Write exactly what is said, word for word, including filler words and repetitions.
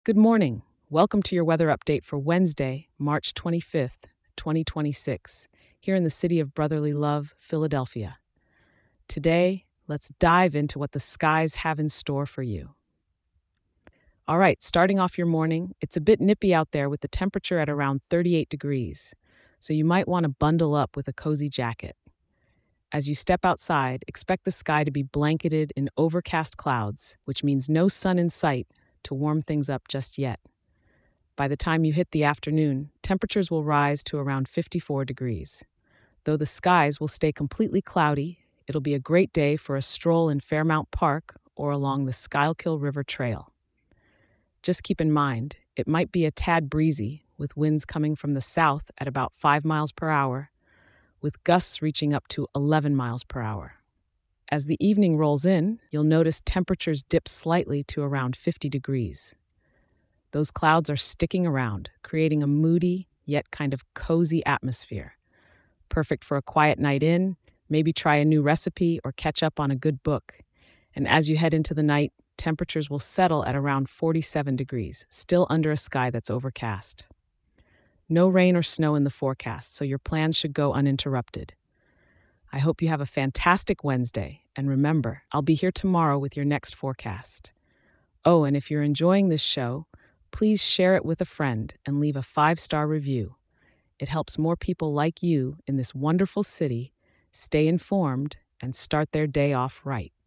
Good morning. Welcome to your weather update for Wednesday, March twenty-fifth, twenty twenty-six, here in the city of brotherly love, Philadelphia. Today, let's dive into what the skies have in store for you. All right, starting off your morning, it's a bit nippy out there with the temperature at around thirty-eight degrees, so you might want to bundle up with a cozy jacket. As you step outside, expect the sky to be blanketed in overcast clouds, which means no sun in sight to warm things up just yet. By the time you hit the afternoon, temperatures will rise to around fifty-four degrees. Though the skies will stay completely cloudy, it'll be a great day for a stroll in Fairmount Park or along the Schuylkill River Trail. Just keep in mind, it might be a tad breezy, with winds coming from the south at about five miles per hour, with gusts reaching up to eleven miles per hour. As the evening rolls in, you'll notice temperatures dip slightly to around fifty degrees. Those clouds are sticking around, creating a moody, yet kind of cozy atmosphere. Perfect for a quiet night in, maybe try a new recipe or catch up on a good book. And as you head into the night, temperatures will settle at around forty-seven degrees, still under a sky that's overcast. No rain or snow in the forecast, so your plans should go uninterrupted. I hope you have a fantastic Wednesday, and remember, I'll be here tomorrow with your next forecast. Oh, and if you're enjoying this show, please share it with a friend and leave a five-star review. It helps more people like you in this wonderful city stay informed and start their day off right.